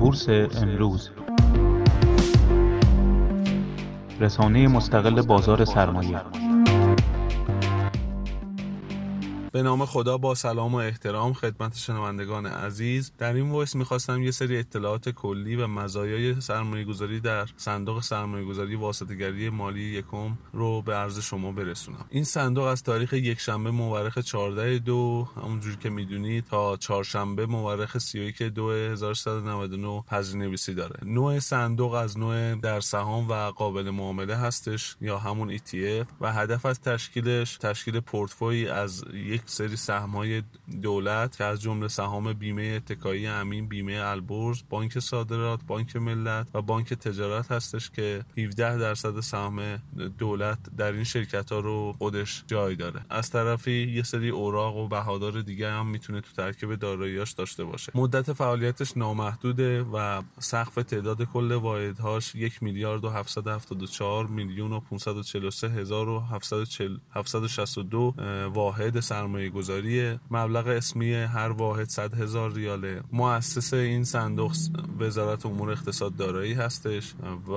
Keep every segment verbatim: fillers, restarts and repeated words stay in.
بورس امروز، رسانه مستقل بازار سرمایه. به نام خدا، با سلام و احترام خدمت شنوندگان عزیز. در این وایس میخواستم یه سری اطلاعات کلی و مزایای سرمایه‌گذاری در صندوق سرمایه‌گذاری واسطه‌گری مالی یکم رو به عرض شما برسونم. این صندوق از تاریخ یکشنبه مورخ چهاردهم دو همونجوری که میدونید تا چهارشنبه مورخ سی و یکم دو هزار و سیصد و نود و نه پذیرنویسی داره. نوع صندوق از نوع در سهام و قابل معامله هستش یا همون ای تی اف و هدف از تشکیلش تشکیل پورتفوی از یک سری سهم‌های دولت که از جمله سهام بیمه اتکایی امین، بیمه البرز، بانک صادرات، بانک ملت و بانک تجارت هستش که هفده درصد سهم دولت در این شرکت‌ها رو خودش جای داره. از طرفی یه سری اوراق و بهادار دیگه هم میتونه تو ترکیب دارایی‌اش داشته باشه. مدت فعالیتش نامحدوده و سقف تعداد کل واحدهاش یک میلیارد و هفتصد و هفتاد و چهار میلیون و پانصد و چهل و سه هزار و هفتصد و شصت و دو واحد سرمایه گذاری. مبلغ اسمی هر واحد صد هزار ریاله. مؤسس این صندوق وزارت امور اقتصاد دارایی هستش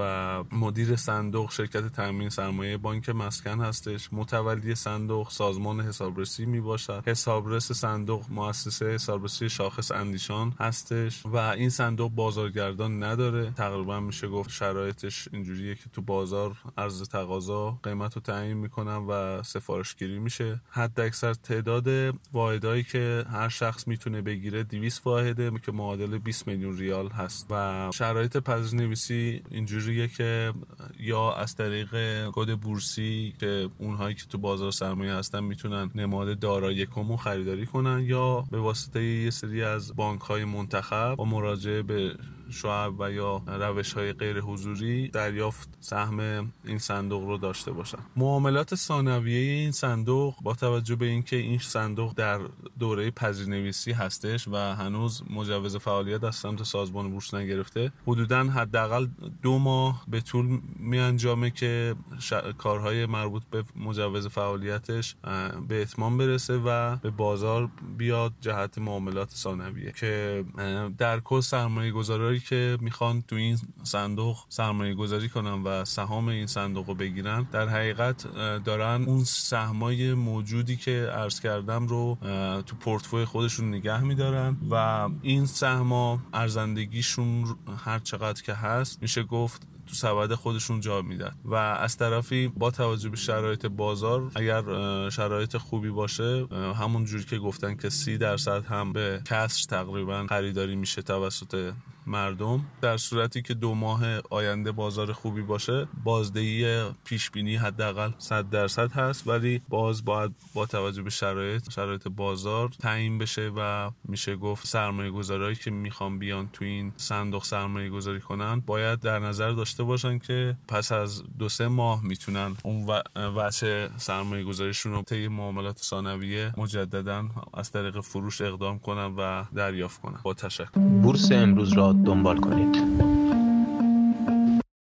و مدیر صندوق شرکت تامین سرمایه بانک مسکن هستش. متولی صندوق سازمان حسابرسی می باشد. حسابرس صندوق مؤسسه حسابرسی شاخص اندیشان هستش و این صندوق بازارگردان نداره. تقریبا میشه گفت شرایطش اینجوریه که تو بازار عرضه تقاضا قیمت رو تعیین میکنن و سفارش گیری میشه. حد اکثر تعداد واحدهایی که هر شخص میتونه بگیره دویست واحده که معادل بیست میلیون ریال هست و شرایط پذیرنویسی اینجوریه که یا از طریق کد بورسی که اونهایی که تو بازار سرمایه هستن میتونن نماد دارایی یکم خریداری کنن یا به واسطه یه سری از بانک‌های منتخب با مراجعه به شعب و یا روش‌های غیر حضوری دریافت سهم این صندوق رو داشته باشن. معاملات ثانویه این صندوق با توجه به اینکه این صندوق در دوره پذیرنویسی هستش و هنوز مجوز فعالیت از سمت سازمان بورس نگرفته، حدوداً حداقل دو ماه به طول میانجامه که ش... کارهای مربوط به مجوز فعالیتش به اتمام برسه و به بازار بیاد جهت معاملات ثانویه که در کل سرمایه‌گذاری که میخوان تو این صندوق سرمایه گذاری کنن و سهام این صندوق رو بگیرن در حقیقت دارن اون سهمای موجودی که عرض کردم رو تو پورتفوی خودشون نگه میدارن و این سهم‌ها ارزندگیشون هر چقدر که هست میشه گفت تو سبد خودشون جا میدن و از طرفی با توجه به شرایط بازار اگر شرایط خوبی باشه همون جوری که گفتن که سی درصد هم به کسر تقریبا خریداری میشه توسط مردم. در صورتی که دو ماه آینده بازار خوبی باشه بازدهی پیش بینی حداقل صد درصد هست، ولی باز باید با توجه به شرایط شرایط بازار تعیین بشه و میشه گفت سرمایه گذارایی که میخوان بیان تو این صندوق سرمایه گذاری کنن باید در نظر داشته باشن که پس از دو سه ماه میتونن اون وجه سرمایه گذاریشون رو طی معاملات ثانویه مجددا از طریق فروش اقدام کنن و دریافت کنن. با تشکر. بورس امروز را دنبال کنید.